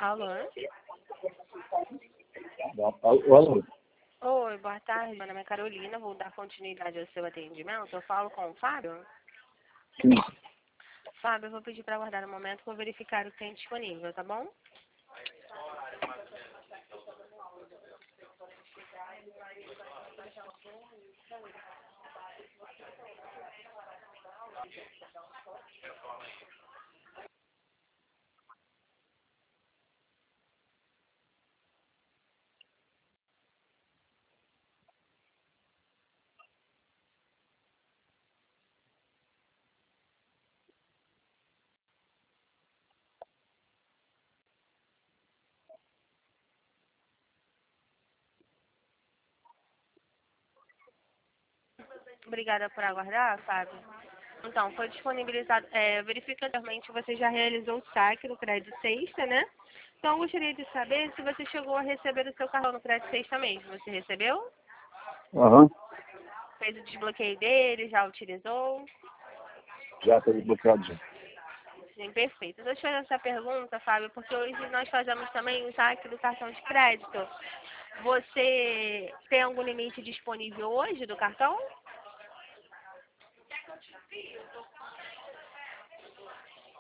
Alô? Alô? Oi, boa tarde. Meu nome é Carolina, vou dar continuidade ao seu atendimento. Eu falo com o Fábio? Sim. Fábio, eu vou pedir para aguardar um momento para verificar o que tem disponível, tá bom? Obrigada por aguardar, Fábio. Então, foi disponibilizado, verifica anteriormente que você já realizou o saque no Crédito Sexta, né? Então, eu gostaria de saber se você chegou a receber o seu cartão no Crédito Sexta mesmo. Você recebeu? Aham. Fez o desbloqueio dele, já utilizou? Já está desbloqueado já. Sim, perfeito. Eu te fazer essa pergunta, Fábio, porque hoje nós fazemos também o saque do cartão de crédito. Você tem algum limite disponível hoje do cartão?